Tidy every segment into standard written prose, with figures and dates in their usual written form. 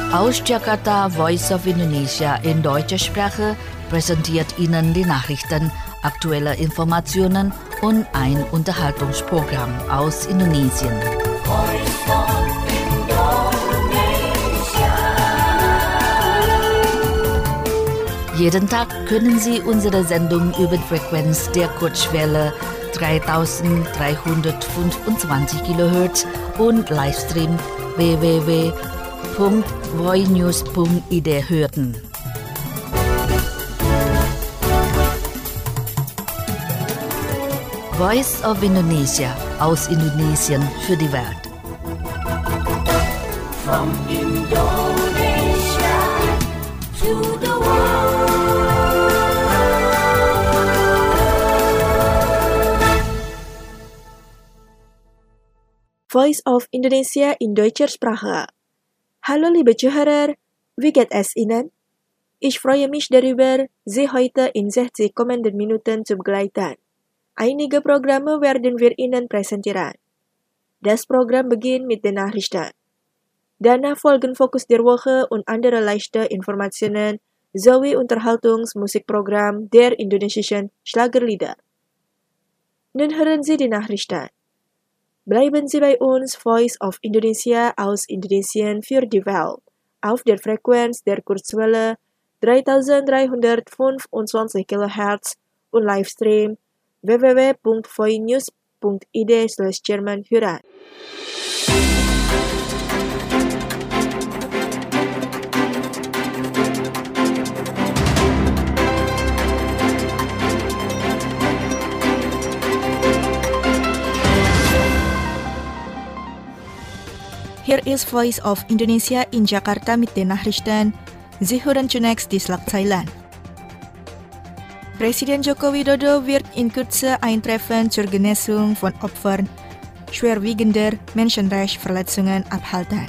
Aus Jakarta, Voice of Indonesia in deutscher Sprache präsentiert Ihnen die Nachrichten, aktuelle Informationen und ein Unterhaltungsprogramm aus Indonesien. Jeden Tag können Sie unsere Sendung über die Frequenz der Kurzwelle 3325 kHz und Livestream www.voinews.id hören. Voice of Indonesia aus Indonesien für die Welt. From Indonesia to the world. Voice of Indonesia in deutscher Sprache. Hallo liebe Zuhörer, wie geht es Ihnen? Ich freue mich darüber, Sie heute in 60 kommenden Minuten zu begleiten. Einige Programme werden wir Ihnen präsentieren. Das Programm beginnt mit den Nachrichten. Danach folgen Fokus der Woche und andere leichte Informationen sowie Unterhaltungsmusikprogramm der indonesischen Schlagerlieder. Nun hören Sie die Nachrichten. Bleiben Sie bei uns, Voice of Indonesia aus Indonesien für die Welt, auf der Frequenz der Kurzwelle 3325 kHz und Livestream www.voinews.id/German hören. Hier ist Voice of Indonesia in Jakarta mit den Nachrichten. Sie hören zunächst die Schlagzeilen. Presiden Joko Widodo wird in Kürze ein Treffen zur Genesung von Opfern schwerwiegender Menschenrechtsverletzungen abhalten.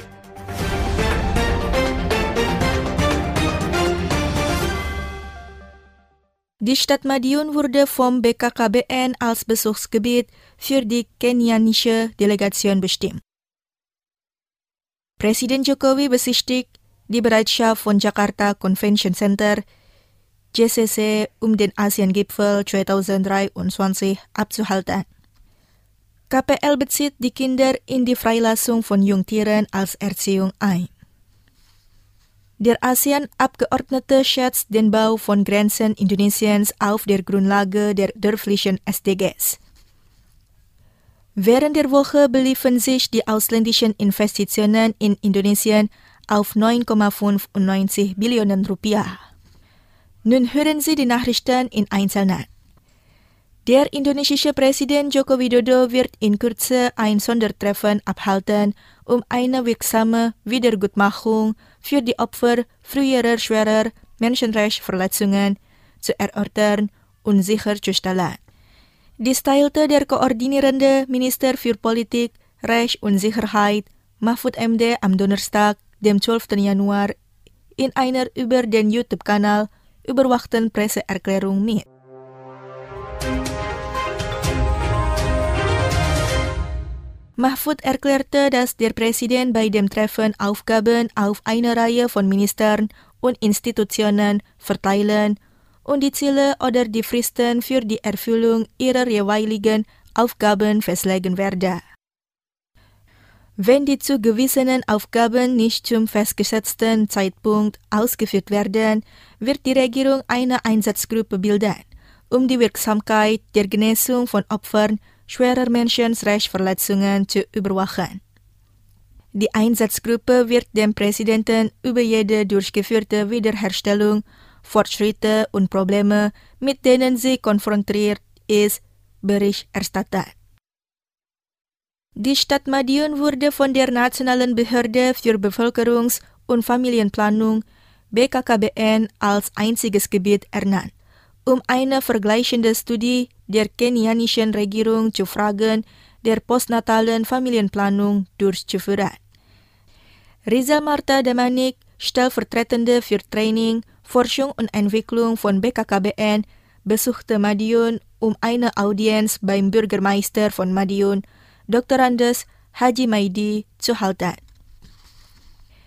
Die Stadt Madiun wurde vom BKKBN als Besuchsgebiet für die kenianische Delegation bestimmt. Presiden Jokowi besichtigt die Bereitschaft von Jakarta Convention Center JCC den ASEAN-Gipfel 2023 abzuhalten. KPL bezieht die Kinder in die Freilassung von Jungtieren als Erziehung ein. Der ASEAN-Abgeordnete schätzt den Bau von Grenzen Indonesiens auf der Grundlage der dörflichen SDGs. Während der Woche beliefen sich die ausländischen Investitionen in Indonesien auf 9,95 Billionen Rupiah. Nun hören Sie die Nachrichten in Einzelnen. Der indonesische Präsident Joko Widodo wird in Kürze ein Sondertreffen abhalten, um eine wirksame Wiedergutmachung für die Opfer früherer schwerer Menschenrechtsverletzungen zu erörtern und sicherzustellen. Dies teilte der koordinierende Minister für Politik, Recht und Sicherheit Mahfud MD am Donnerstag, dem 12. Januar, in einer über den YouTube-Kanal überwachten Presseerklärung mit. Mahfud erklärte, dass der Präsident bei dem Treffen Aufgaben auf eine Reihe von Ministern und Institutionen verteilen und die Ziele oder die Fristen für die Erfüllung ihrer jeweiligen Aufgaben festlegen werde. Wenn die zugewiesenen Aufgaben nicht zum festgesetzten Zeitpunkt ausgeführt werden, wird die Regierung eine Einsatzgruppe bilden, um die Wirksamkeit der Genesung von Opfern schwerer Menschenrechtsverletzungen zu überwachen. Die Einsatzgruppe wird dem Präsidenten über jede durchgeführte Wiederherstellung, Fortschritte und Probleme, mit denen sie konfrontiert ist, Bericht erstatten. Die Stadt Madiun wurde von der Nationalen Behörde für Bevölkerungs- und Familienplanung BKKBN als einziges Gebiet ernannt, um eine vergleichende Studie der kenianischen Regierung zu Fragen der postnatalen Familienplanung durchzuführen. Rizal Marta Damanik, Stellvertretende für Training, Forschung und Entwicklung von BKKBN, besuchte Madiun, um eine Audienz beim Bürgermeister von Madiun, Dr. Andes Haji Maidi, zu halten.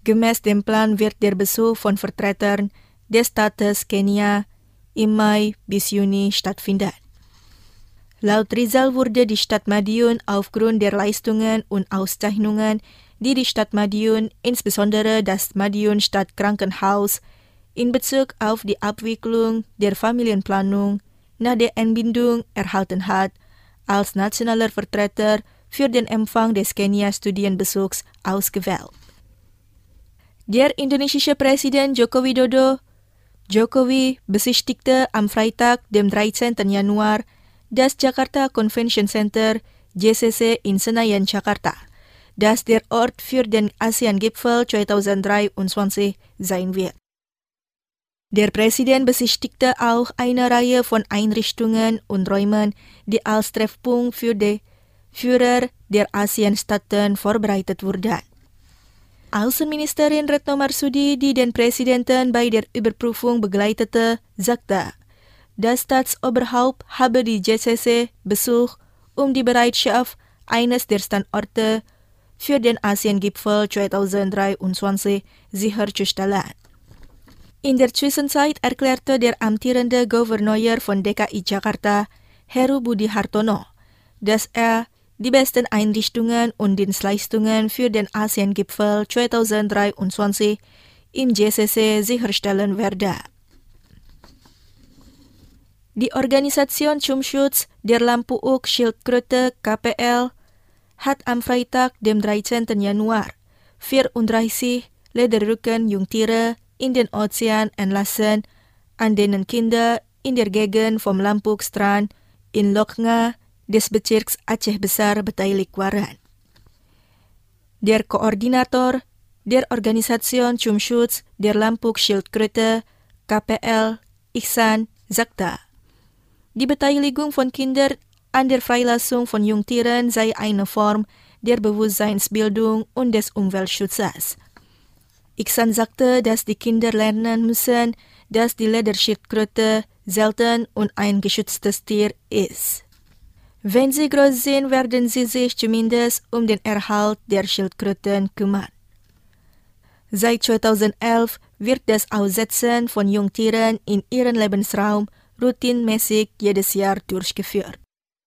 Gemäß dem Plan wird der Besuch von Vertretern des Staates Kenia im Mai bis Juni stattfinden. Laut Rizal wurde die Stadt Madiun aufgrund der Leistungen und Auszeichnungen, die die Stadt Madiun, insbesondere das Madiun Stadtkrankenhaus, in Bezug auf die Abwicklung der Familienplanung nach der Entbindung erhalten hat, als nationaler Vertreter für den Empfang des Kenia-Studienbesuchs ausgewählt. Der indonesische Präsident Joko Widodo besichtigte am Freitag, dem 13. Januar, das Jakarta Convention Center JCC in Senayan, Jakarta, das der Ort für den ASEAN-Gipfel 2023 sein wird. Der Präsident besichtigte auch eine Reihe von Einrichtungen und Räumen, die als Treffpunkt für die Führer der ASEAN-Staaten vorbereitet wurden. Außenministerin Retno Marsudi, die den Präsidenten bei der Überprüfung begleitete, sagte, das Staatsoberhaupt habe die JCC besucht, um die Bereitschaft eines der Standorte für den ASEAN-Gipfel 2023 sicherzustellen. In der Zwischenzeit erklärte der amtierende Gouverneur von DKI Jakarta, Heru Budi Hartono, dass er die besten Einrichtungen und Dienstleistungen für den ASEAN-Gipfel 2023 im JCC sicherstellen werde. Die Organisation zum Schutz der Lampu-Uk-Schildkröte KPL hat am Freitag, dem 13. Januar, 34 Lederrücken-Jungtiere in den Ozean entlassen, an denen Kinder in der Gegend vom Lampuk-Strand in Loknga des Bezirks Aceh Besar beteiligt waren. Der Koordinator der Organisation zum Schutz der Lampuk-Schildkröte KPL, Ihsan, sagte, die Beteiligung von Kindern an der Freilassung von Jungtieren sei eine Form der Bewusstseinsbildung und des Umweltschutzes. Ihsan sagte, dass die Kinder lernen müssen, dass die Lederschildkröte selten und ein geschütztes Tier ist. Wenn sie groß sind, werden sie sich zumindest um den Erhalt der Schildkröten kümmern. Seit 2011 wird das Aussetzen von Jungtieren in ihren Lebensraum routinemäßig jedes Jahr durchgeführt.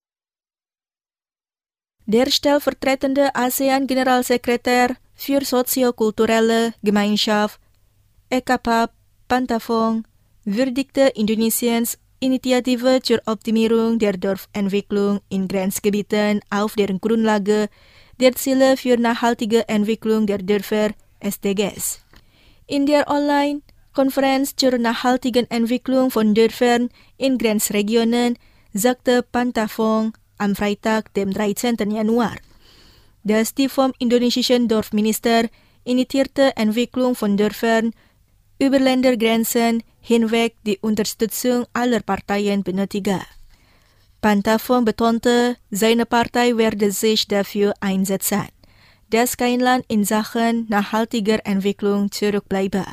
Der stellvertretende ASEAN-Generalsekretär für soziokulturelle Gemeinschaft, EKAPAP Pantafong, würdigte Indonesiens Initiative zur Optimierung der Dorfentwicklung in Grenzgebieten auf der Grundlage der Ziele für nachhaltige Entwicklung der Dörfer SDGs. In der Online-Konferenz zur nachhaltigen Entwicklung von Dörfern in Grenzregionen sagte Pantafong am Freitag, dem 13. Januar, dass die vom indonesischen Dorfminister initiierte Entwicklung von Dörfern über Ländergrenzen hinweg die Unterstützung aller Parteien benötige. Pantafong betonte, seine Partei werde sich dafür einsetzen, dass kein Land in Sachen nachhaltiger Entwicklung zurückbleibe.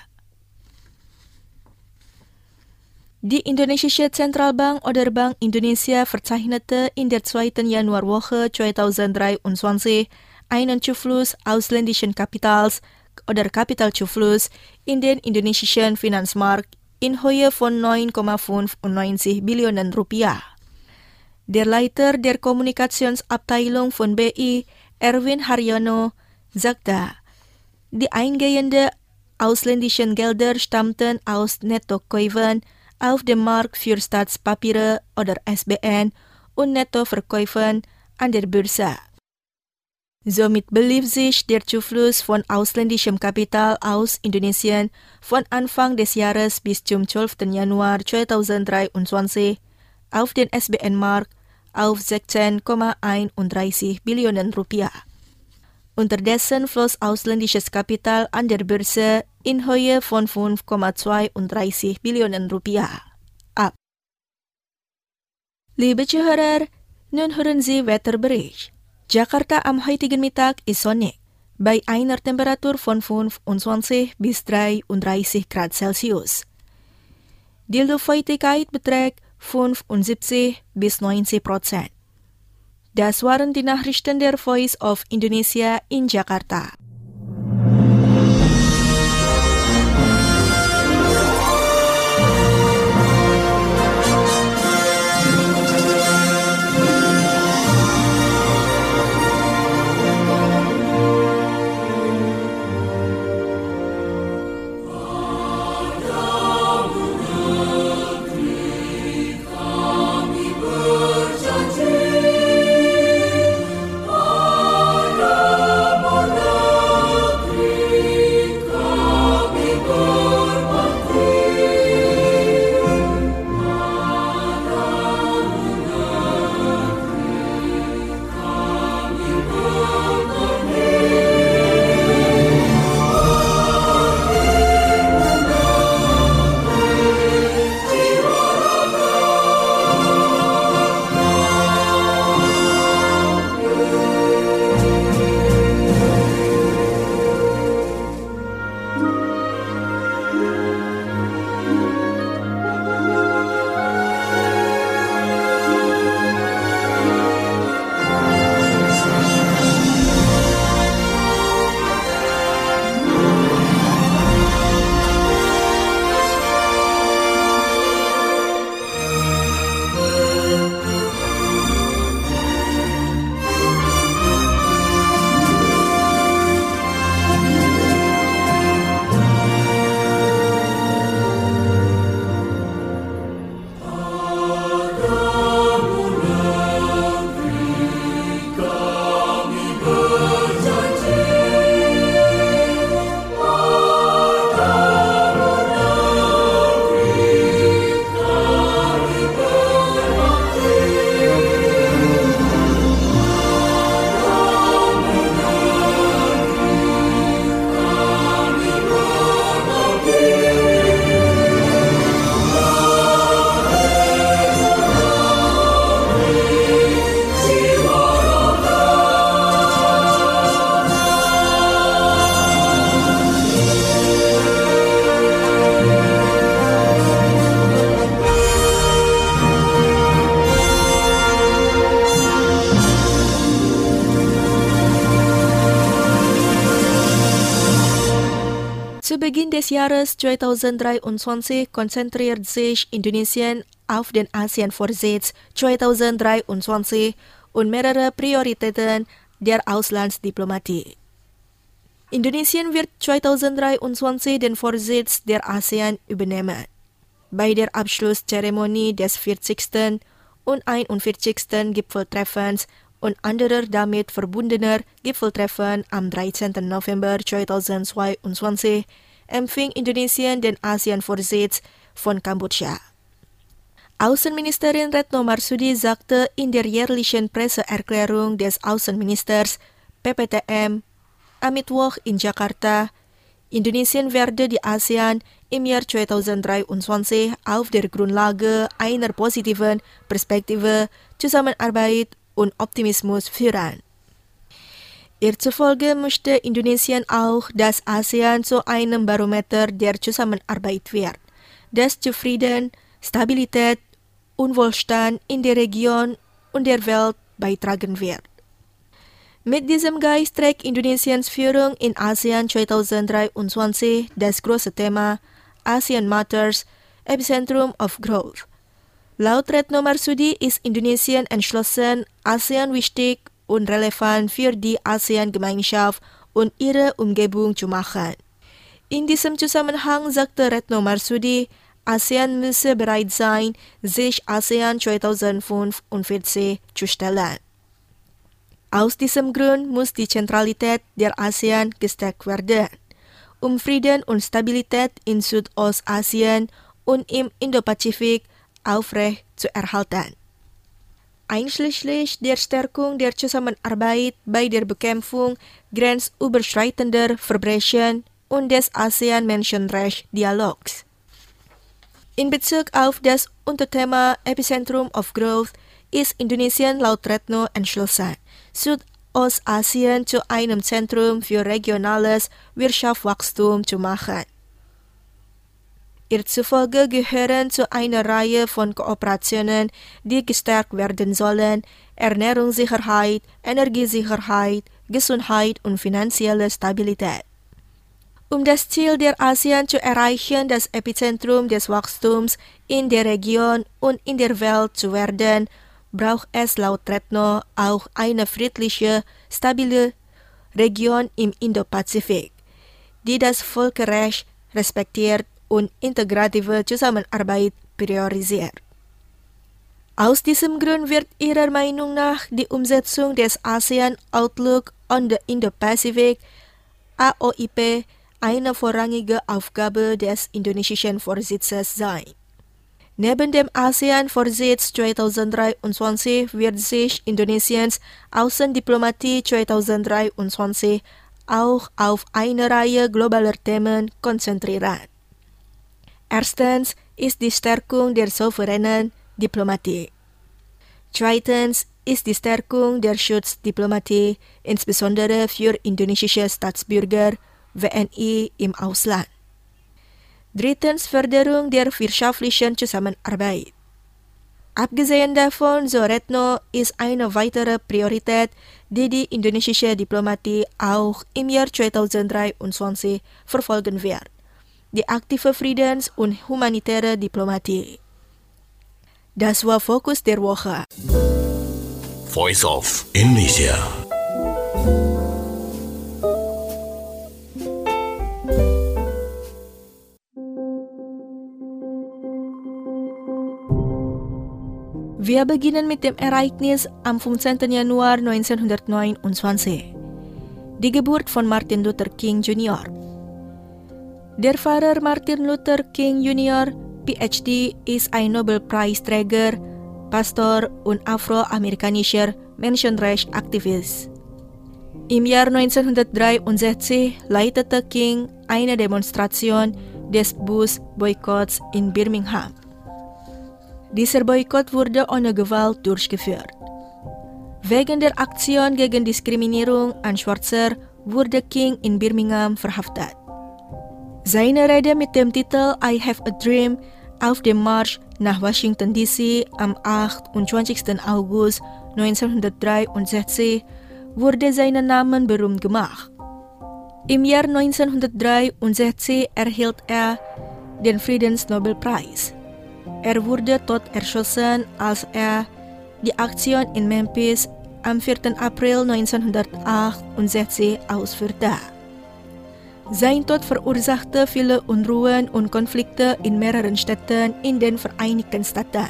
Die indonesische Zentralbank oder Bank Indonesia verzeichnete in der 2. Januarwoche 2023 einen Zufluss ausländischen Kapitals oder Kapitalzufluss in den indonesischen Finanzmarkt in Höhe von 9,95 Billionen Rupiah. Der Leiter der Kommunikationsabteilung von BI, Erwin Haryono, sagte, die eingehenden ausländischen Gelder stammten aus Nettokäufen auf dem Markt für Staatspapiere oder SBN und Nettoverkäufen an der Börse. Somit belief sich der Zufluss von ausländischem Kapital aus Indonesien von Anfang des Jahres bis zum 12. Januar 2023 auf den SBN-Markt auf 16,31 Billionen Rupiah. Unterdessen floss ausländisches Kapital an der Börse in Höhe von 5,32 Billionen Rupiah ab. Liebe Zuhörer, nun hören Sie Wetterbericht. Jakarta am heutigen Mittag ist sonnig, bei einer Temperatur von 25 bis 33 Grad Celsius. Die Luftfeuchtigkeit beträgt 75 bis 90%. Das waren die Nachrichten der Voice of Indonesia in Jakarta. Beginn des Jahres 2023 konzentriert sich Indonesien auf den ASEAN-Vorsitz 2023 und mehrere Prioritäten der Auslandsdiplomatie. Indonesien wird 2023 den Vorsitz der ASEAN übernehmen. Bei der Abschlusszeremonie des 40. und 41. Gipfeltreffens und anderer damit verbundener Gipfeltreffen am 13. November 2022 empfing Indonesien den ASEAN-Vorsitz von Kambodscha. Außenministerin Retno Marsudi sagte in der jährlichen Presseerklärung des Außenministers PPTM am Mittwoch in Jakarta, Indonesien werde die ASEAN im Jahr 2023 auf der Grundlage einer positiven Perspektive Zusammenarbeit und Optimismus führen. Ihr zufolge möchte Indonesien auch, dass ASEAN zu einem Barometer der Zusammenarbeit wird, das zu Frieden, Stabilität und Wohlstand in der Region und der Welt beitragen wird. Mit diesem Geist trägt Indonesiens Führung in ASEAN 2023 das große Thema ASEAN Matters, Epicentrum of Growth. Laut Retno Marsudi ist Indonesien entschlossen, ASEAN wichtig und relevant für die ASEAN-Gemeinschaft und ihre Umgebung zu machen. In diesem Zusammenhang sagte Retno Marsudi, ASEAN müsse bereit sein, sich ASEAN 2045 zu stellen. Aus diesem Grund muss die Zentralität der ASEAN gestärkt werden, um Frieden und Stabilität in Südostasien und im Indopazifik aufrecht zu erhalten. Einschließlich der Stärkung der Zusammenarbeit bei der Bekämpfung grenzüberschreitender Verbrechen und des ASEAN-Menschenrechtsdialogs. In Bezug auf das Unterthema Epicentrum of Growth ist Indonesien laut Retno entschlossen, Südostasien zu einem Zentrum für regionales Wirtschaftswachstum zu machen. Ihr zufolge gehören zu einer Reihe von Kooperationen, die gestärkt werden sollen, Ernährungssicherheit, Energiesicherheit, Gesundheit und finanzielle Stabilität. Um das Ziel der ASEAN zu erreichen, das Epizentrum des Wachstums in der Region und in der Welt zu werden, braucht es laut Retno auch eine friedliche, stabile Region im Indopazifik, die das Völkerrecht respektiert und integrative Zusammenarbeit priorisiert. Aus diesem Grund wird ihrer Meinung nach die Umsetzung des ASEAN Outlook on the Indo-Pacific AOIP eine vorrangige Aufgabe des indonesischen Vorsitzes sein. Neben dem ASEAN-Vorsitz 2023 wird sich Indonesiens Außendiplomatie 2023 auch auf eine Reihe globaler Themen konzentrieren. Erstens ist die Stärkung der souveränen Diplomatie. Zweitens ist die Stärkung der Schutzdiplomatie, insbesondere für indonesische Staatsbürger, WNI im Ausland. Drittens Förderung der wirtschaftlichen Zusammenarbeit. Abgesehen davon, so Retno, ist eine weitere Priorität, die die indonesische Diplomatie auch im Jahr 2023 verfolgen wird, die aktive Friedens- und humanitäre Diplomatie. Das war Fokus der Woche. Voice of Indonesia. Wir beginnen mit dem Ereignis am 15. Januar 1929, die Geburt von Martin Luther King Jr. Der Pfarrer Martin Luther King Jr., PhD, ist ein Nobelpreisträger, Pastor und afroamerikanischer Menschenrechtsaktivist. Im Jahr 1963 leitete King eine Demonstration des Busboykotts in Birmingham. Dieser Boykott wurde ohne Gewalt durchgeführt. Wegen der Aktion gegen Diskriminierung an Schwarzer wurde King in Birmingham verhaftet. Seine Rede mit dem Titel I Have a Dream auf dem Marsch nach Washington DC am 28. August 1963 wurde seinen Namen berühmt gemacht. Im Jahr 1963 erhielt er den Friedensnobelpreis. Er wurde tot erschossen, als er die Aktion in Memphis am 4. April 1968 ausführte. Sein Tod verursachte viele Unruhen und Konflikte in mehreren Städten in den Vereinigten Staaten.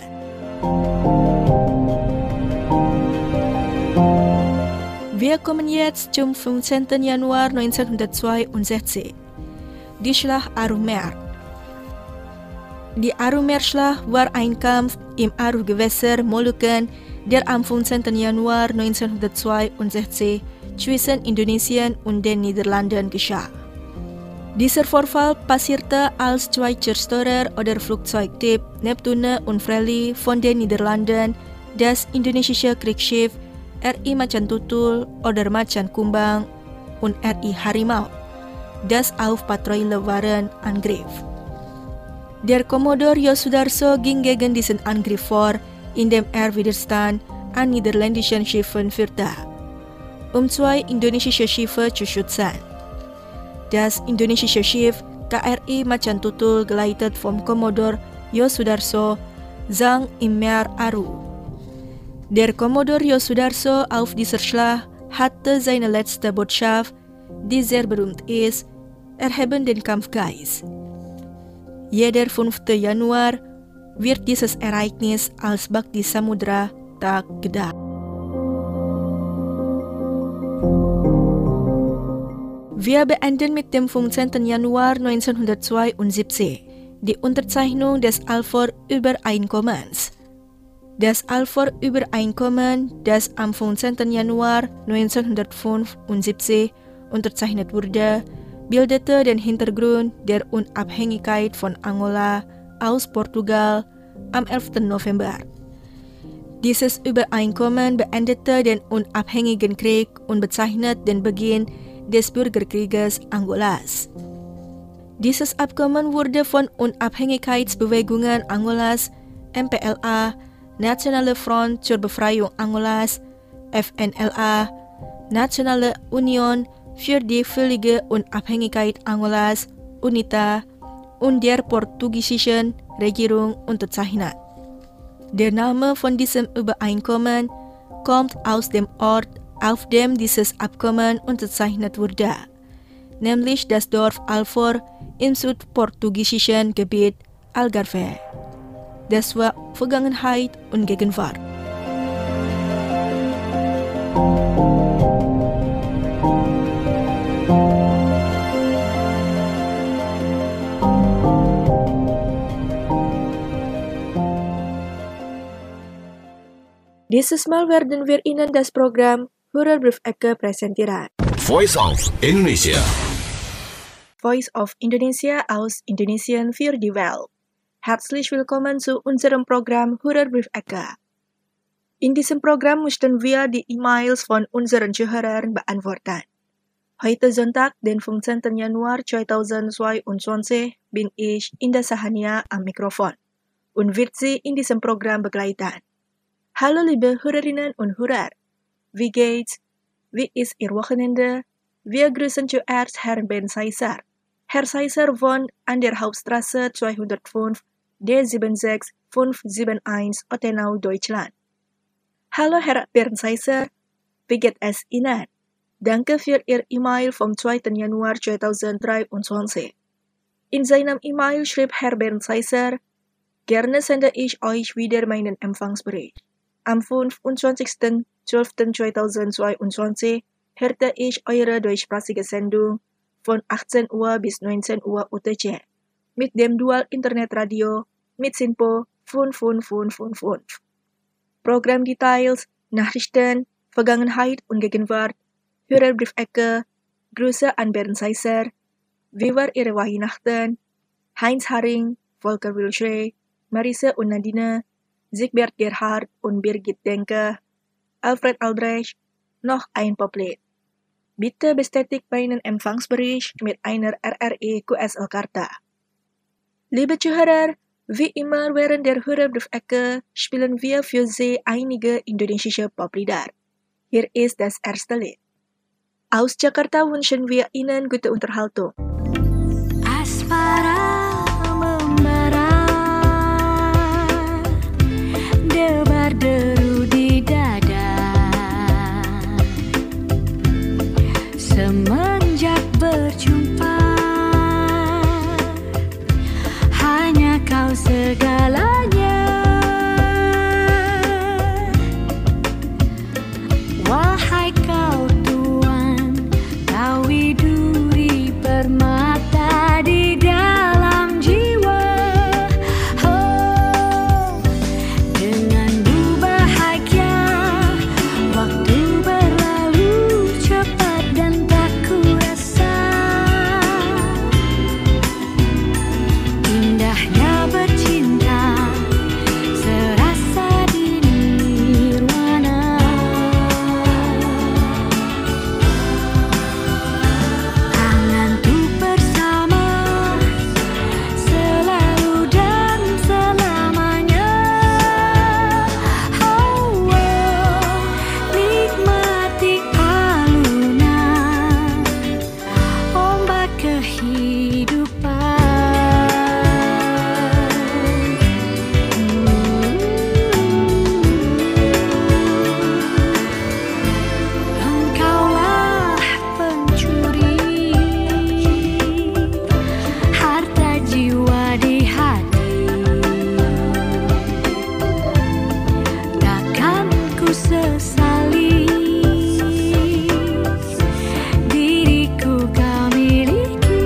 Wir kommen jetzt zum 15. Januar 1962, die Schlacht Arumer. Die Arumer-Schlacht war ein Kampf im Aru-Gewässer Molukken, der am 15. Januar 1962 zwischen Indonesien und den Niederlanden geschah. Dieser Vorfall passierte, als zwei Zerstörer oder Flugzeugtyp Neptune und Freely von den Niederlanden das indonesische Kriegsschiff RI Macan Tutul oder Macan Kumbang und RI Harimau, das auf Patrouille waren, angriff. Der Kommodor Yosudarso ging gegen diesen Angriff vor, indem er Widerstand an niederländischen Schiffen führte, um zwei indonesische Schiffe zu schützen. Das indonesische Schiff KRI Macan Tutul, geleitet vom Kommodor Yosudarso, sank im Meer Aru. Der Kommodor Yosudarso auf dieser Schlacht hatte seine letzte Botschaft, die sehr berühmt ist, erheben den Kampfgeist. Jeder 5. Januar wird dieses Ereignis als Bhakti Samudra Tag gedacht. Wir beenden mit dem 15. Januar 1972 die Unterzeichnung des Alfor-Übereinkommens. Das Alfor-Übereinkommen, das am 15. Januar 1975 unterzeichnet wurde, bildete den Hintergrund der Unabhängigkeit von Angola aus Portugal am 11. November. Dieses Übereinkommen beendete den unabhängigen Krieg und bezeichnet den Beginn des Bürgerkrieges Angolas. Dieses Abkommen wurde von Unabhängigkeitsbewegungen Angolas, MPLA, Nationale Front zur Befreiung Angolas, FNLA, Nationale Union für die völlige Unabhängigkeit Angolas, UNITA, und der portugiesischen Regierung unterzeichnet. Der Name von diesem Übereinkommen kommt aus dem Ort, auf dem dieses Abkommen unterzeichnet wurde, nämlich das Dorf Alfor im südportugiesischen Gebiet Algarve. Das war Vergangenheit und Gegenwart. Dieses Mal werden wir Ihnen das Programm Hörerbriefecke präsentieren. Voice of Indonesia. Voice of Indonesia aus Indonesien für die Welt. Herzlich willkommen zu unserem Programm Hörerbriefecke. In diesem Programm möchten wir die E-Mails von unseren Zuhörern beantworten. Heute Sonntag, den 15. Januar 2022, bin ich Indah Sahania am Mikrofon und wird Sie in diesem Programm begleiten. Hallo liebe Hörerinnen und Hörer, wie geht's? Wie ist Ihr Wochenende? Wir grüßen zuerst Herrn Ben Seiser. Herr Seiser wohnt an der Hauptstraße 205 D76571 Ottenau, Deutschland. Hallo Herr Bernd Seiser, wie geht es Ihnen? Danke für Ihr E-Mail vom 2. Januar 2023. In seinem E-Mail schrieb Herr Bernd Seiser, gerne sende ich euch wieder meinen Empfangsbericht. Am 25.12.2022 hörte ich eure deutschsprachige Sendung von 18 Uhr bis 19 Uhr UTC mit dem Dual-Internetradio mit SINPO 55555. Programmdetails, Nachrichten, Vergangenheit und Gegenwart, Hörerbriefecke, Grüße an Bernd Seiser, wie war Ihre Weihnachten, Heinz Haring, Volker Wilschrey, Marise und Nadine, Siegbert Gerhard und Birgit Denke, Alfred Albrecht, noch ein Poplet. Bitte bestätigt meinen Empfangsbericht mit einer RRI QSL-Karte. Liebe Zuhörer, wie immer während der Hörerbriefecke spielen wir für Sie einige indonesische Poplieder. Hier ist das erste Lied. Aus Jakarta wünschen wir Ihnen gute Unterhaltung. Asmara membara, debar-deru di dada. Semenjak berjumpa, hanya kau segalanya. Wahai kau tuan, kau widuri permata di dalam jiwa. Oh, denganmu bahagia, waktu berlalu cepat dan tak kurasa. Indahnya bercinta, serasa di nirwana. Angan untuk bersama, selalu dan selamanya. Oh, nikmati alunan ombak kehidupan. Engkaulah pencuri harta jiwa di hati. Takkan ku sesali diriku kau miliki.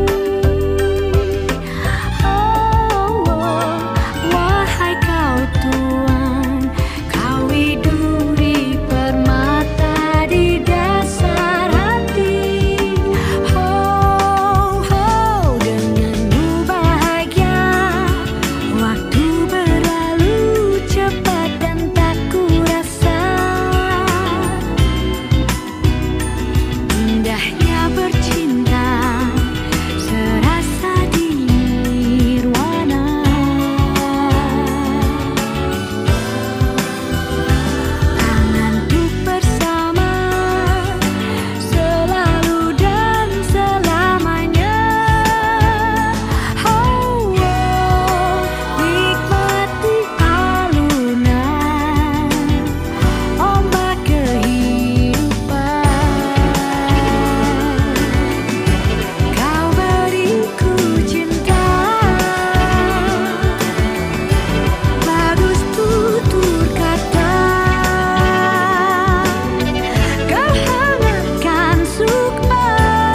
Oh, wahai kau tuan, kau widuri permata di dasar hati. Oh, denganmu bahagia, waktu berlalu cepat dan tak kurasa. Indahnya bercinta, serasa di nirwana. Angan untuk bersama, selalu dan selamanya. Oh, nikmati alunan ombak kehidupan. Kau beriku cinta, bagus tutur kata. Kau hangatkan sukma.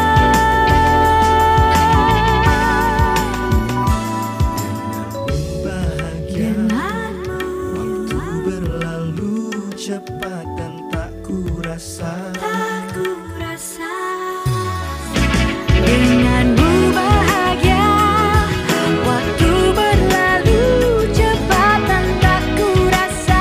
Bahagia, Denganmu waktu berlalu cepat dan tak kurasa. aku rasa. Denganmu bahagia, waktu berlalu cepat dan tak kurasa.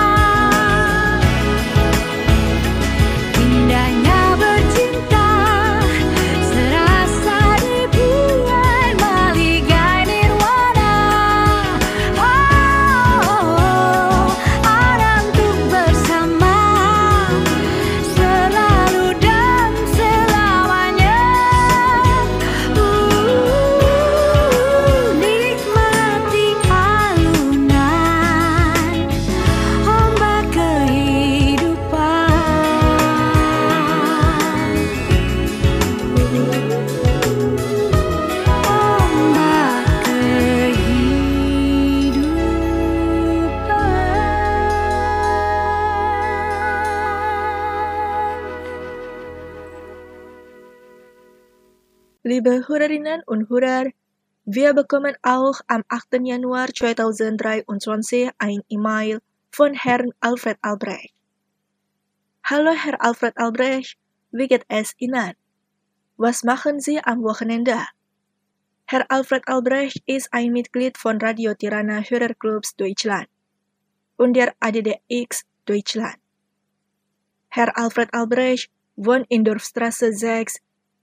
Indahnya bercinta, serasa di bulan maligai nirwana. Oh, ada untuk bersama, selalu dan selamanya. Nikmati alunan ombak kehidupan. Ombak kehidupan. Liebe Hörerinnen und Hörer, wir bekommen auch am 8. Januar 2023 ein E-Mail von Herrn Alfred Albrecht. Hallo Herr Alfred Albrecht, wie geht es Ihnen? Was machen Sie am Wochenende? Herr Alfred Albrecht ist ein Mitglied von Radio Tirana Hörerclubs Deutschland und der ADDX Deutschland. Herr Alfred Albrecht wohnt in Dorfstraße 6,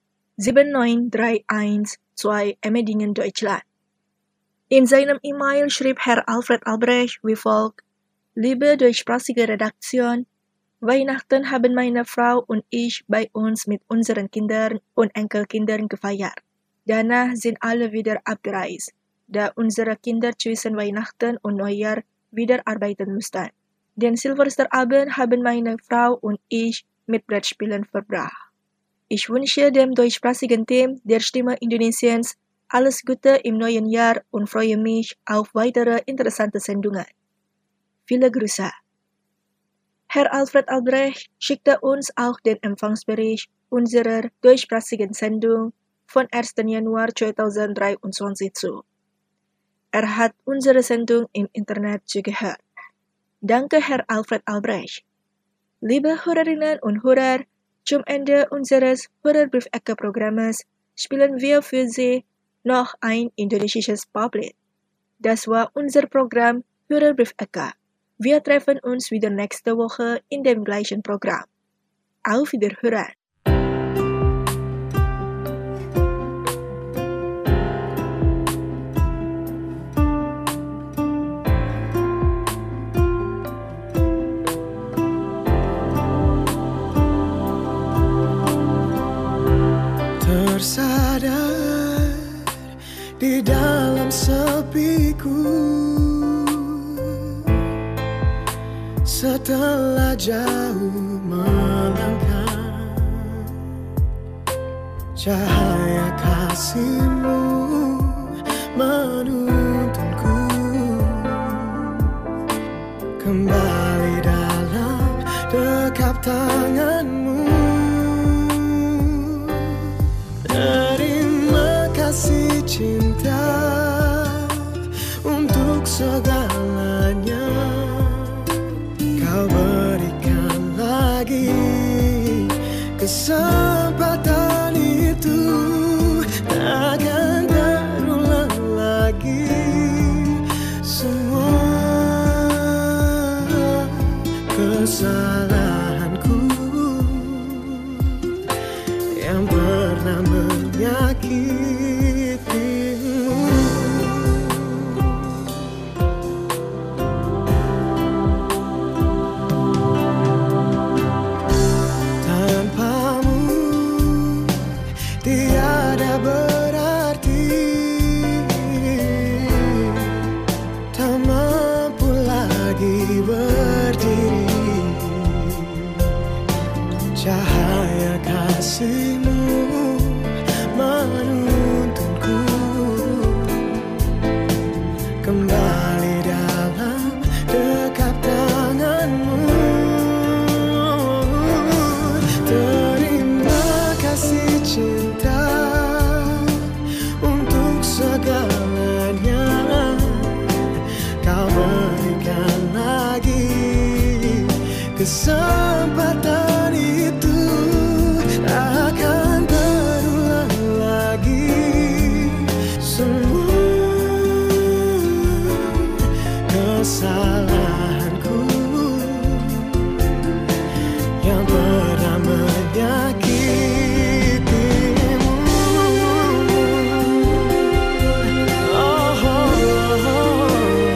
79312 Emmendingen, Deutschland. In seinem E-Mail schrieb Herr Alfred Albrecht wie folgt: Liebe deutschsprachige Redaktion, Weihnachten haben meine Frau und ich bei uns mit unseren Kindern und Enkelkindern gefeiert. Danach sind alle wieder abgereist, da unsere Kinder zwischen Weihnachten und Neujahr wieder arbeiten mussten. Den Silvesterabend haben meine Frau und ich mit Brettspielen verbracht. Ich wünsche dem deutschsprachigen Team der Stimme Indonesiens alles Gute im neuen Jahr und freue mich auf weitere interessante Sendungen. Viele Grüße. Herr Alfred Albrecht schickte uns auch den Empfangsbericht unserer deutschsprachigen Sendung von 1. Januar 2023 zu. Er hat unsere Sendung im Internet zugehört. Danke, Herr Alfred Albrecht. Liebe Hörerinnen und Hörer, zum Ende unseres Hörerbriefecke-Programmes spielen wir für Sie noch ein indonesisches Poplied. Das war unser Programm Hörerbriefecke. Wir treffen uns wieder nächste Woche in dem gleichen Programm. Auf Wiederhören. Tersadar di dalam sepiku, setelah jauh melangkah, cahaya kasih-Mu menuntunku kembali dalam dekap tangan-Mu. Terima kasih cinta untuk segalanya Kau berikan lagi kesempatan itu takkan terulang lagi semua kesalahanku yang pernah menyakitimu. Tanpamu tiada berarti, tak mampu lagi berdiri. Cahaya kasih-Mu menuntunku kembali dalam dekap tangan-Mu. Terima kasih cinta untuk segalanya Kau berikan lagi kesempatan itu akan terulang lagi semua kesalahanku yang pernah menyakitimu. Oh, oh, oh.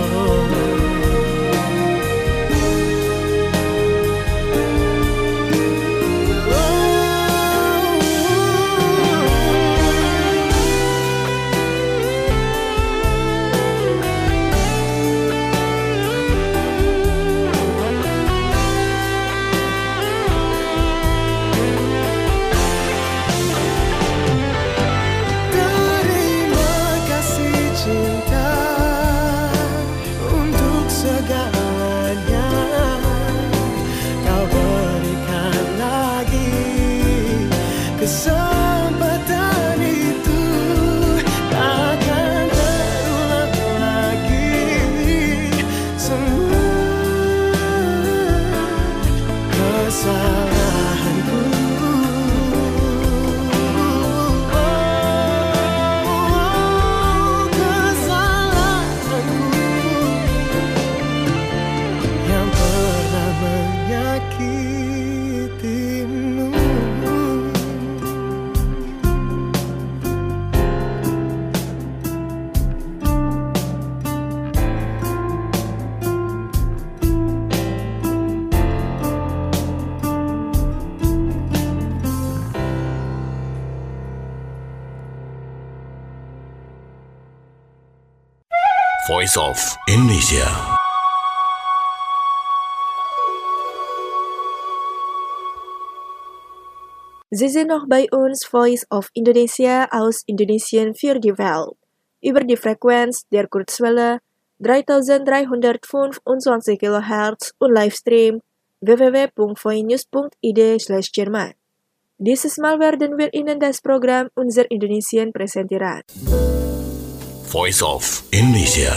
Terima kasih cinta untuk segalanya Kau berikan lagi kesempatan itu takkan terulang lagi semua kesalahanku. Kesalahanku yang pernah menyakitimu. Voice of Indonesia. Sie sind noch bei uns, Voice of Indonesia aus Indonesien für die Welt. Über die Frequenz der Kurzwelle 3325 kHz und Livestream www.voinews.id/Jerman. Dieses Mal werden wir Ihnen das Programm Unser Indonesien präsentieren. Voice of Indonesia.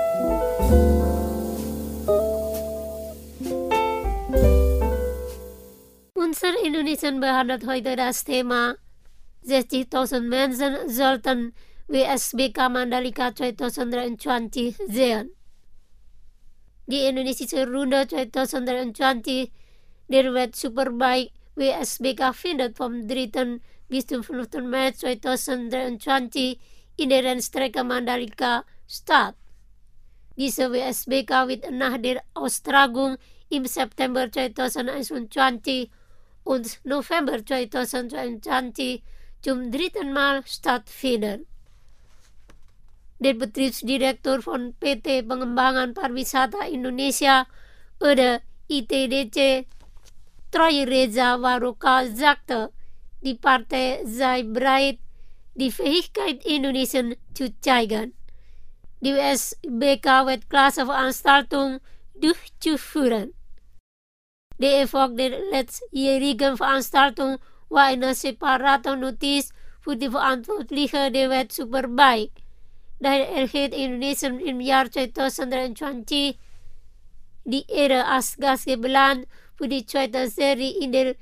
Unser Indonesien behandelt heute das Thema 60.000 Menschen sollten WSBK Mandalika 2023 sehen. Die indonesische Runde 2023 der Superbike WSBK findet vom 3. bis zum 5. März 2023 in der Rennstrecke Mandalika statt. Diese WSBK wird nach der Austragung im September 2021 und November 2022 zum 3. Mal stattfinden. Der Betriebsdirektor von PT Pengembangan Pariwisata Indonesia oder ITDC, Troy Reza Waroka, sagte, die Partei sei bereit, die Fähigkeit Indonesien zu zeigen, die WSBK-Weltklasse-Veranstaltung durchzuführen. Der Erfolg der letztjährigen Veranstaltung war eine separate Notiz für die Verantwortlichen der Weltsuperbike. Daher erhielt Indonesien im Jahr 2023 die Ehre als Gastgeber für die zweite Serie in der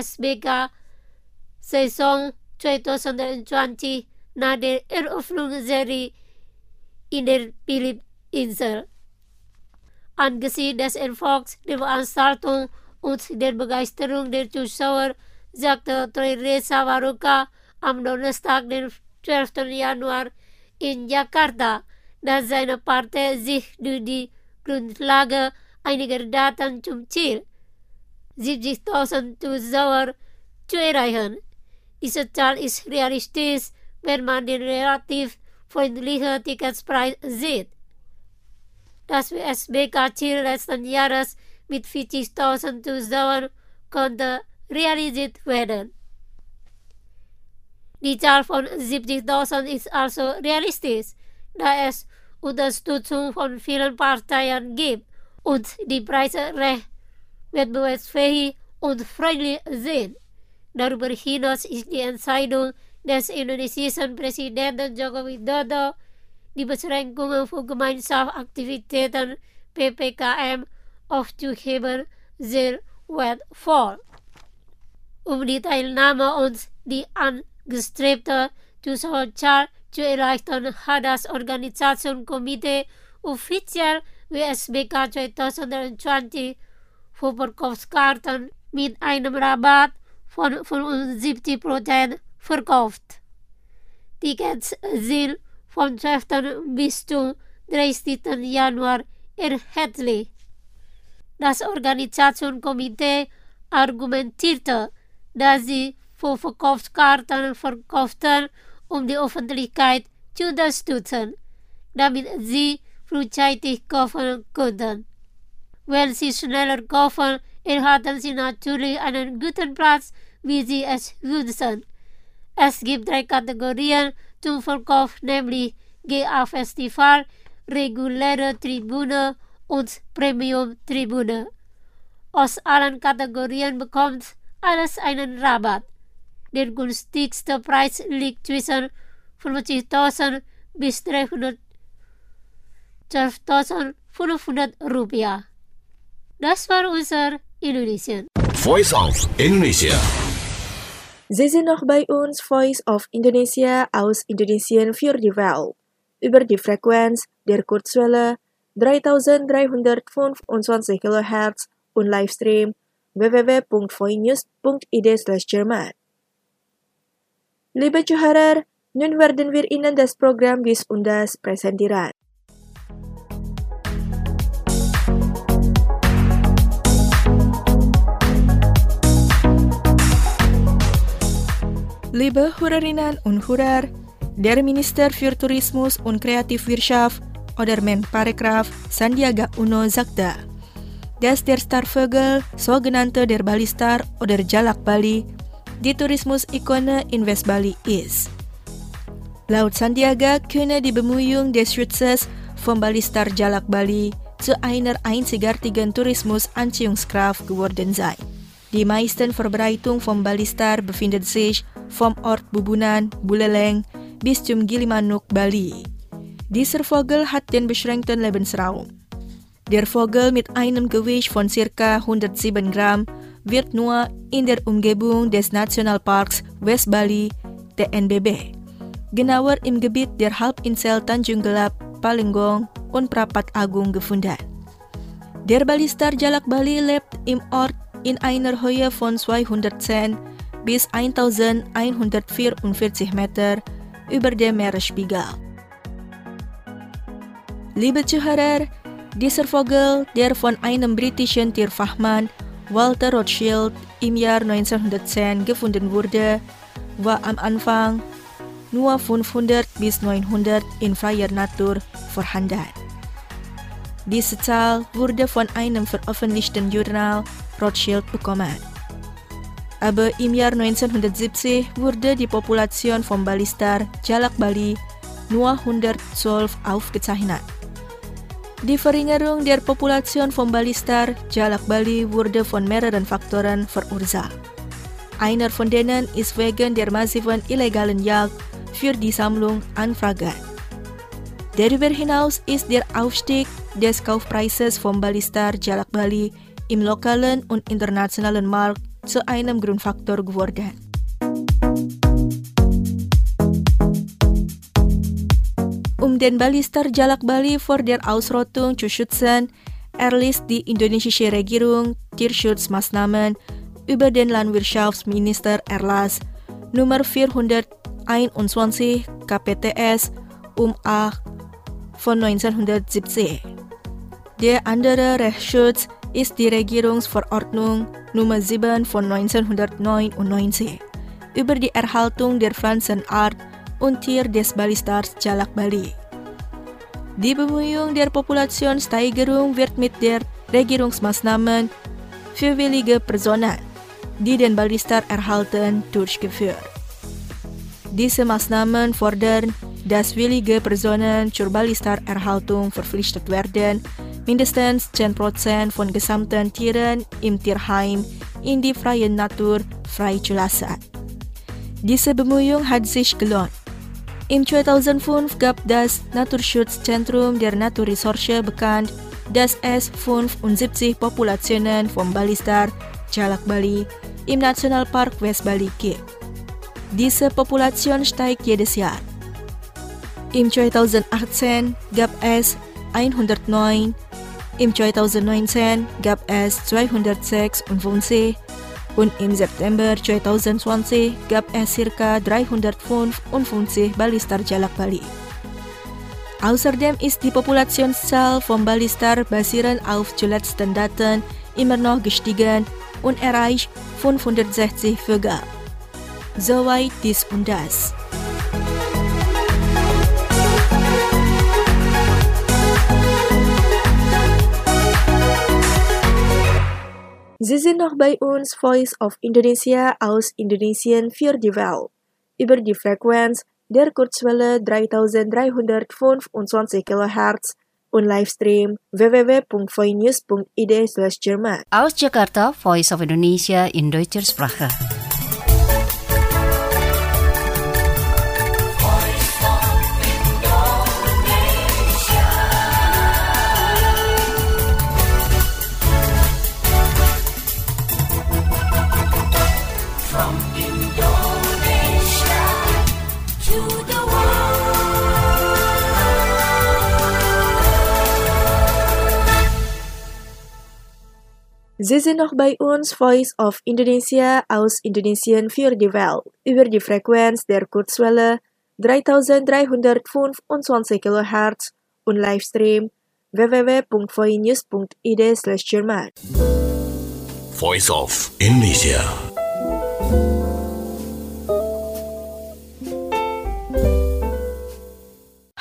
WSBK-Saison 2020 nach der Eröffnungsserie in der Philippinsel. Angesichts des Erfolgs der Veranstaltung und der Begeisterung der Zuschauer sagte Troy Reza Waroka am Donnerstag, den 12. Januar in Jakarta, dass seine Partei sich durch die Grundlage einiger Daten zum Ziel 70.000 Zuschauer zu erreichen. Diese Zahl ist realistisch, wenn man den relativ freundlichen Ticketspreis sieht. Das WSBK-Ziel letzten Jahres mit 40.000 Zuschauern konnte realisiert werden. Die Zahl von 70.000 ist also realistisch, da es Unterstützung von vielen Parteien gibt und die Preise recht wettbewerbsfähig und freundlich sind. Darüber hinaus ist die Entscheidung des indonesischen Präsidenten Joko Widodo, die Beschränkungen für Gemeinschaftsaktivitäten PPKM aufzuheben, sehr wertvoll. Um die Teilnahme und die angestrebte Zuschauerzahl zu erreichen, hat das Organisationskomitee offiziell WSBK 2020 für Verkaufskarten mit einem Rabatt von 75% verkauft. Tickets sind vom 12. bis zum 30. Januar erhältlich. Das Organisationskomitee argumentierte, dass sie für Verkaufskarten verkauften, um die Öffentlichkeit zu unterstützen, damit sie frühzeitig kaufen konnten. Wenn sie schneller kaufen, erhalten sie natürlich einen guten Platz, wie sie es wünschen. Es gibt 3 Kategorien zum Verkauf, nämlich GA-Festival, reguläre Tribüne und Premium-Tribüne. Aus allen Kategorien bekommt alles einen Rabatt. Der günstigste Preis liegt zwischen 50.000 bis 312.500 Rupiah. Das war unser Indonesien. Voice of Indonesia. Sie sind noch bei uns, Voice of Indonesia aus Indonesien für die Welt. Über die Frequenz der Kurzwelle 3325 kHz und Livestream www.voinews.id/Jerman. Liebe Zuhörer, nun werden wir Ihnen das Programm Bis Undas präsentieren. Liebe Hörerinnen und Hörer, der Minister für Tourismus und Kreativwirtschaft oder Menparekraf Sandiaga Uno sagte, dass der Starvögel, sogenannte der Bali-Star oder Jalak Bali, die Tourismus-Ikone in West-Bali ist. Laut Sandiaga könne die Bemühung des Schutzes vom Bali-Star Jalak Bali zu einer einzigartigen Tourismusanziehungskraft geworden sein. Die meisten Verbreitung vom Bali-Star befindet sich vom Ort Bubunan, Buleleng bis zum Gilimanuk, Bali. Dieser Vogel hat den beschränkten Lebensraum. Der Vogel mit einem Gewicht von ca. 107 Gramm wird nur in der Umgebung des Nationalparks West Bali, TNBB, genauer im Gebiet der Halbinsel Tanjung Gelap, Palengong und Prapat Agung gefunden. Der Bali-Star Jalak Bali lebt im Ort in einer Höhe von 210 bis 1144 Meter über dem Meeresspiegel. Liebe Zuhörer, dieser Vogel, der von einem britischen Tierfachmann, Walter Rothschild, im Jahr 1910 gefunden wurde, war am Anfang nur 500 bis 900 in freier Natur vorhanden. Diese Zahl wurde von einem veröffentlichten Journal Rothschild bekommen. Aber im Jahr 1970 wurde die Population vom Bali-Star Jalak Bali nur 112 aufgezeichnet. Die Verringerung der Population vom Bali-Star Jalak Bali wurde von mehreren Faktoren verursacht. Einer von denen ist wegen der massiven illegalen Jagd für die Sammlung Anfragen. Darüber hinaus ist der Aufstieg des Kaufpreises vom Bali-Star Jalak Bali im lokalen und internationalen Markt zu einem Grundfaktor geworden. Um den Bali-Star Jalak Bali vor der Ausrottung zu schützen, erließ die indonesische Regierung Tierschutzmaßnahmen über den Landwirtschaftsminister Erlass Nummer 421 KPTS #8 von 1970. Der andere Rechtsschutz ist die Regierungsverordnung Nummer 7 von 1999 über die Erhaltung der Pflanzenart und Tier des Bali-Stars Jalak Bali. Die Bemühung der Populationssteigerung wird mit der Regierungsmaßnahmen für willige Personen, die den Bali-Star erhalten, durchgeführt. Diese Maßnahmen fordern, dass willige Personen zur Bali-Star-Erhaltung verpflichtet werden, mindestens 10% von gesamten Tieren im Tierheim in die freie Natur freizulassen. Diese Bemühung hat sich gelohnt. Im 2005 gab das Naturschutzzentrum der Naturressource bekannt, dass es 75 Populationen vom Bali-Star Jalak Bali im Nationalpark West Bali gibt. Diese Population steigt jedes Jahr. Im 2018 gab es 109, im 2019 gab es 256 und im September 2020 gab es ca. 355 Bali-Star Jalak Bali. Außerdem ist die Populationszahl vom Bali-Star basierend auf zuletzt Daten immer noch gestiegen und erreicht 560 Vögel. Soweit dies und das. Sie sind noch bei uns, Voice of Indonesia aus Indonesien für die Welt, über die Frequenz der Kurzwelle 3325 kHz und Livestream www.voinews.id/Jerman. Aus Jakarta, Voice of Indonesia in deutscher Sprache. Sie sind noch bei uns, Voice of Indonesia aus Indonesien für die Welt, über die Frequenz der Kurzwelle 3325 kHz und Livestream www.voinews.id/Jerman. Voice of Indonesia.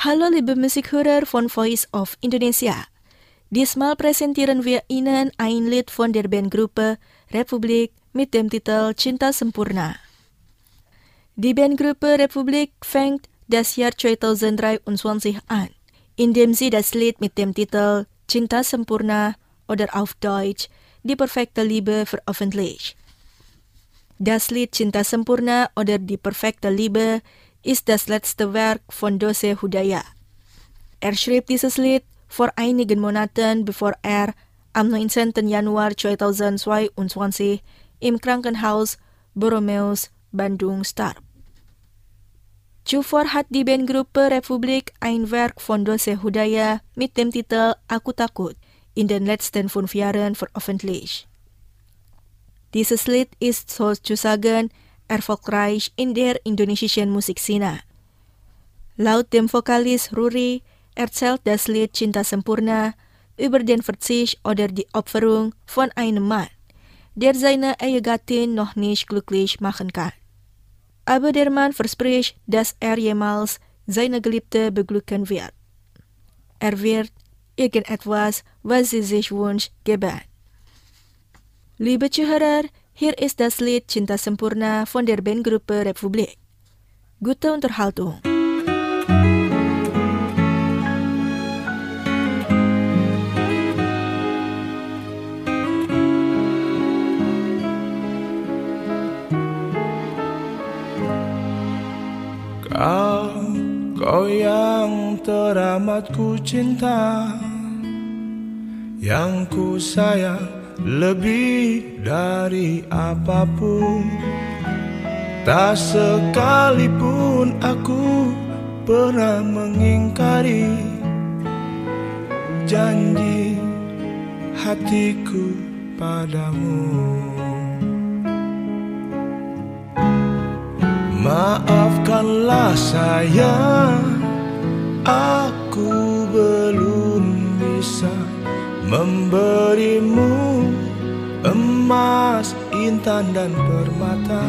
Hallo liebe Musikhörer von Voice of Indonesia. Diesmal präsentieren wir Ihnen ein Lied von der Bandgruppe Republik mit dem Titel Cinta Sempurna. Die Bandgruppe Republik fängt das Jahr 2023 an, indem sie das Lied mit dem Titel Cinta Sempurna oder auf Deutsch Die perfekte Liebe veröffentlicht. Das Lied Cinta Sempurna oder Die perfekte Liebe ist das letzte Werk von Doce Hudaya. Er schrieb dieses Lied vor einigen Monaten, bevor er am 19. Januar 2022 im Krankenhaus Borromeus, Bandung starb. Zuvor hat die Bandgruppe Republik ein Werk von Doce Hudaya mit dem Titel Aku Takut in den letzten 5 Jahren veröffentlicht. Dieses Lied ist sozusagen erfolgreich in der indonesischen Musikszene. Laut dem Vokalis Ruri erzählt das Lied Cinta Sempurna über den Verzicht oder die Opferung von einem Mann, der seine Ehegattin noch nicht glücklich machen kann. Aber der Mann verspricht, dass er jemals seine Geliebte beglücken wird. Er wird irgendetwas, was sie sich wünscht, geben. Liebe Zuhörer, hier ist das Lied Cinta Sempurna von der Bandgruppe Republik. Gute Unterhaltung. Kau yang teramat ku cinta, yang ku sayang lebih dari apapun. Tak sekalipun aku pernah mengingkari janji hatiku padamu. Maafkanlah sayang, aku belum bisa memberimu emas, intan dan permata.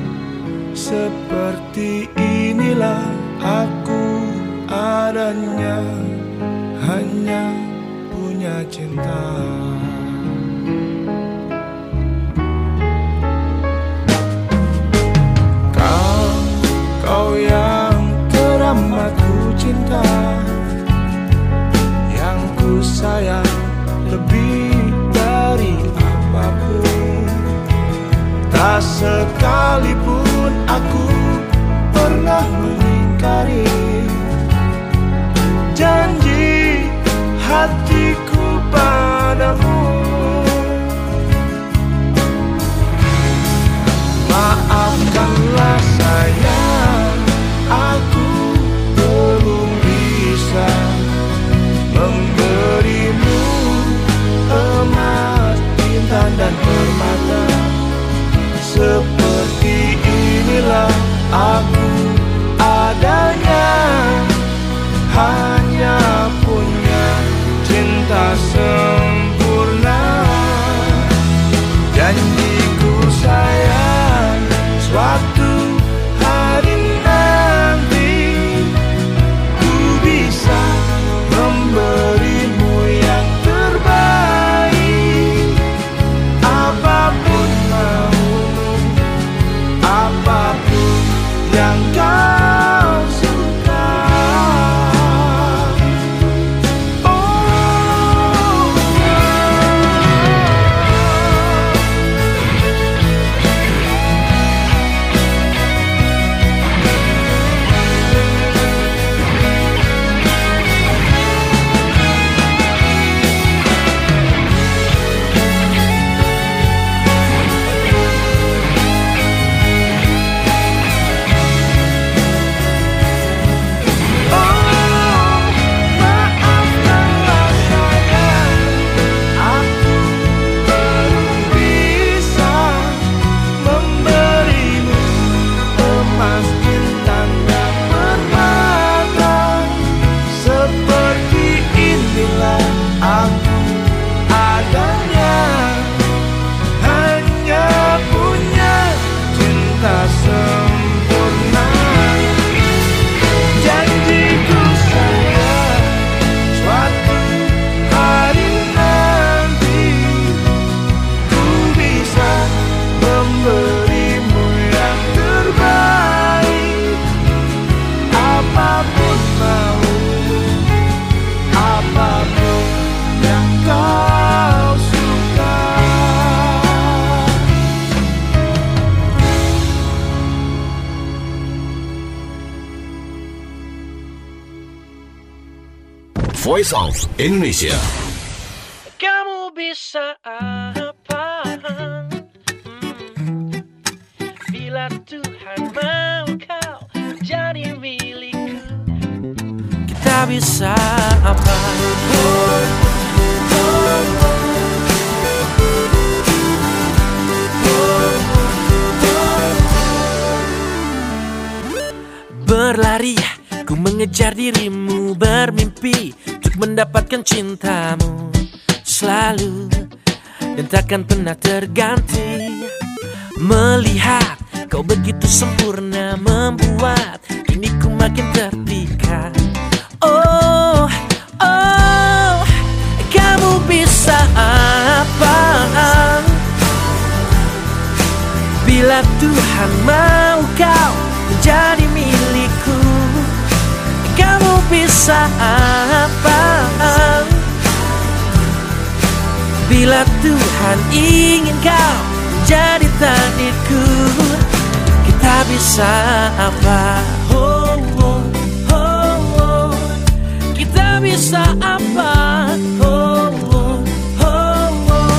Seperti inilah aku adanya, hanya punya cinta. Kau yang teramat ku cinta, yang ku sayang lebih dari apapun. Tak sekalipun aku pernah mengingkari janji hatiku padamu. Maafkanlah sayang, aku belum bisa memberimu emas, intan dan permata. Seperti ini Voice of Indonesia. Kamu bisa apa bila Tuhan mau kau jadi milikku? Kita bisa apa? Berlari, ku mengejar dirimu, bermimpi untuk mendapatkan cintamu selalu dan takkan pernah terganti. Melihat kau begitu sempurna, membuat kini ku makin terpikat. Oh, oh, kamu bisa apa bila Tuhan mau kau menjadi milikku? Kamu bisa apa bila Tuhan ingin kau menjadi takdirku? Kita bisa apa? Oh, oh, oh, oh. Kita bisa apa? Oh, oh, oh,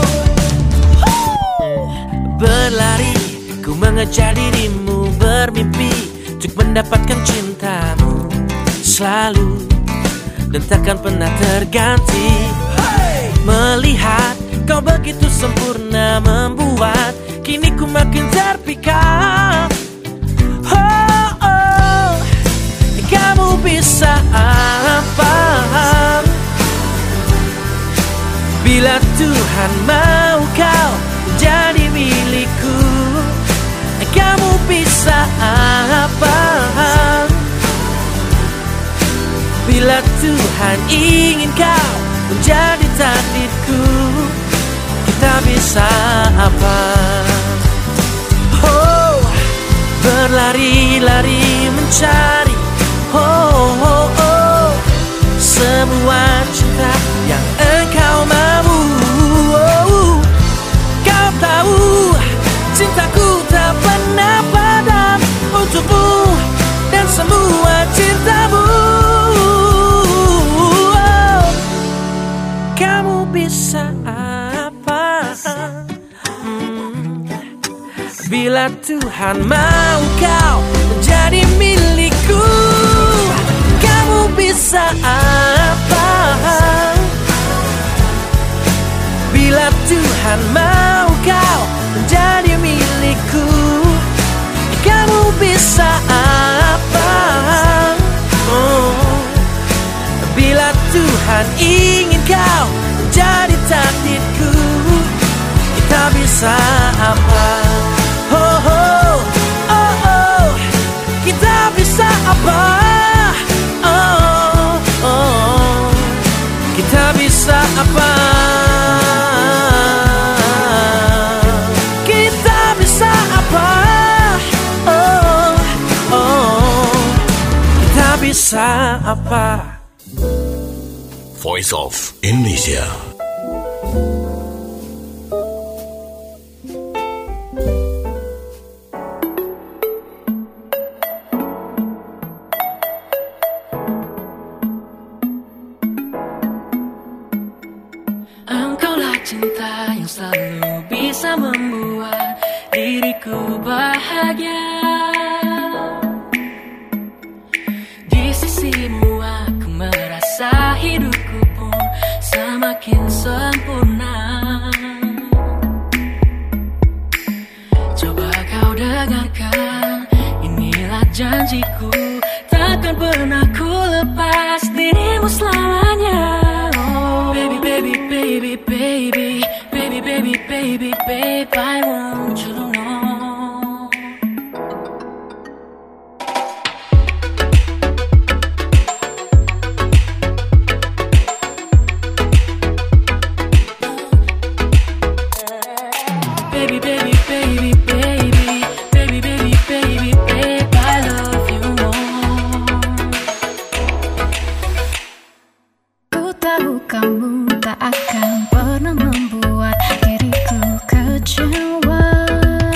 oh. Berlari, ku mengejar dirimu, bermimpi untuk mendapatkan cintamu selalu dan takkan pernah terganti. Melihat kau begitu sempurna, membuat kini ku makin terpikat. Oh, oh, kamu bisa apa bila Tuhan mau kau jadi milikku? Kamu bisa apa bila Tuhan ingin kau menjadi takdirku? Kita bisa apa? Oh, berlari-lari mencari oh, oh, oh, semua cinta yang engkau mau. Oh, kau tahu cintaku tak pernah padam untukmu dan semua cintamu. Kamu bisa apa bila Tuhan mau kau menjadi milikku? Kamu bisa apa bila Tuhan mau kau menjadi milikku? Kamu bisa apa bila Tuhan ingin kau menjadi takdirku? Kita bisa apa? Oh, oh, oh, oh. Kita bisa apa? Oh, oh. Kita bisa apa? Kita bisa apa? Oh, oh. Kita bisa apa? Voice of Indonesia. Engkaulah cinta yang selalu bisa membuat diriku bahagia. Di sisimu aku merasa hidupku pun semakin sempurna. Coba kau dengarkan, inilah janjiku, takkan pernah ku lepas dirimu selamanya. Oh, baby, baby, baby, baby, baby, baby, baby, baby, I want you to know. Baby, baby, baby, baby, baby, baby, baby, baby, I love you more. Ku tahu kamu tak akan pernah membuat diriku kecewa.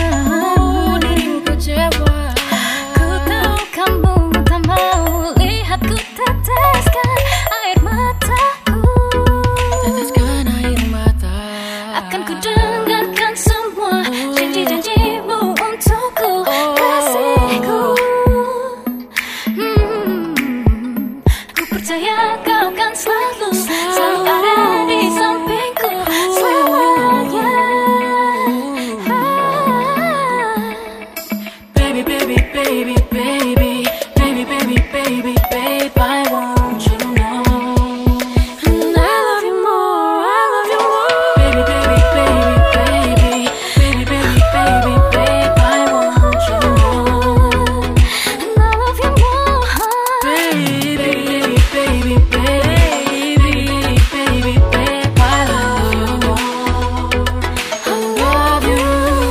baby, baby, baby, baby, baby, babe, I want you to know. And I love you more, I love you more. Baby, baby, baby, baby, baby, baby, baby, babe, I want you to know. And I love you more, baby, baby, baby, baby, baby, babe, I love you more. I love you.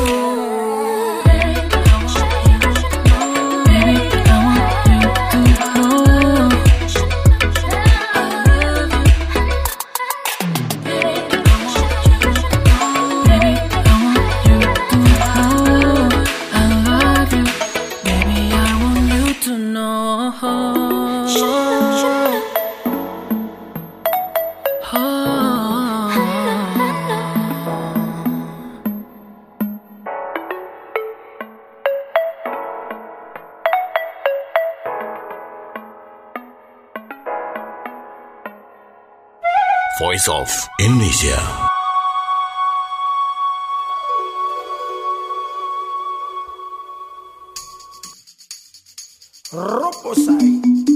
Voice of Indonesia. Roposai.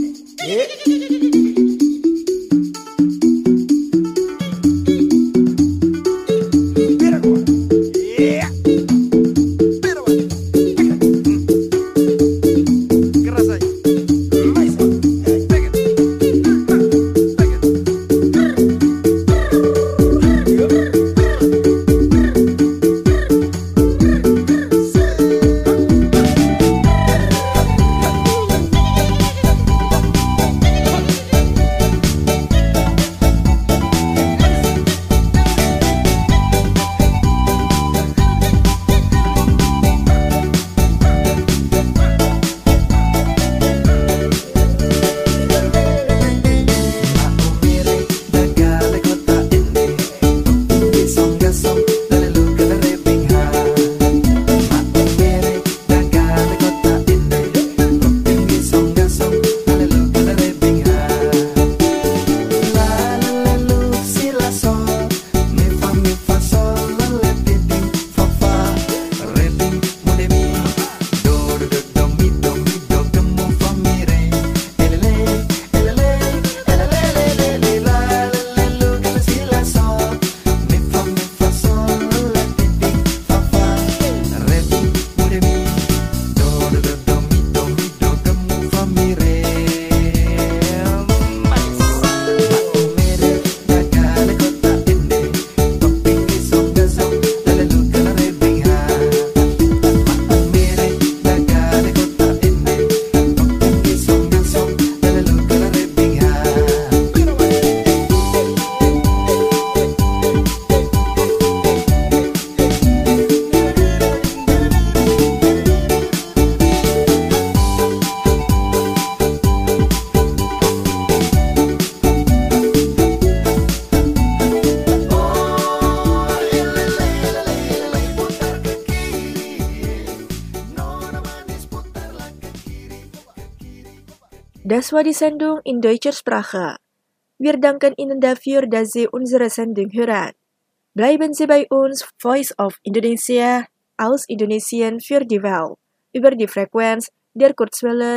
Das war die Sendung in deutscher Sprache. Wir danken Ihnen dafür, dass Sie unsere Sendung hören. Bleiben Sie bei uns, Voice of Indonesia, aus Indonesien für die Welt, über die Frequenz der Kurzwelle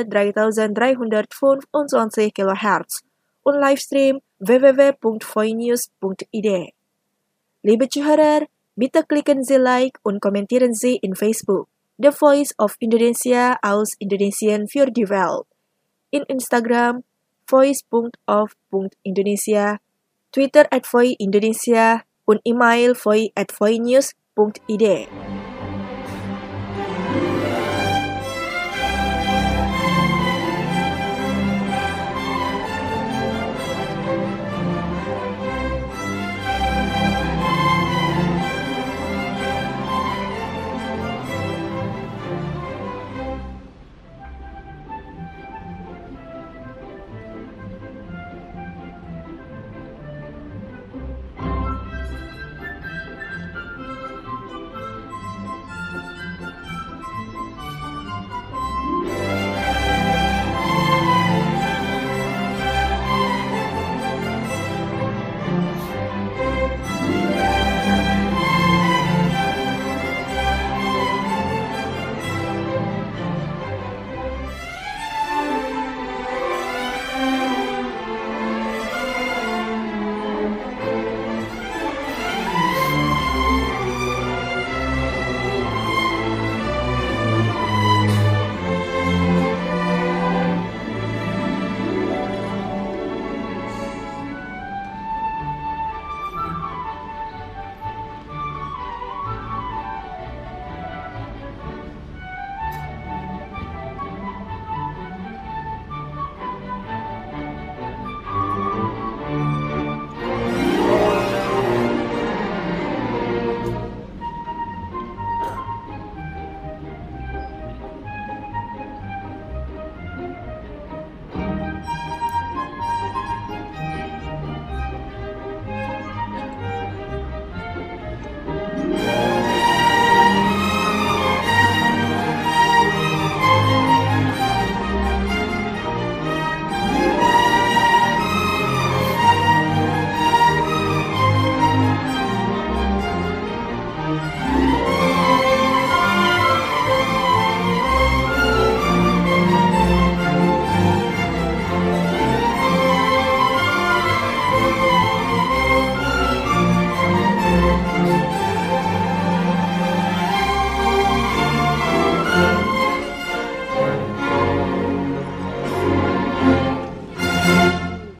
3325 kHz und Livestream www.voinews.id. Liebe Zuhörer, bitte klicken Sie Like und kommentieren Sie in Facebook, The Voice of Indonesia aus Indonesien für die Welt. In Instagram, voice.of.indonesia, Twitter @voiindonesia und E-Mail voi@voinews.id.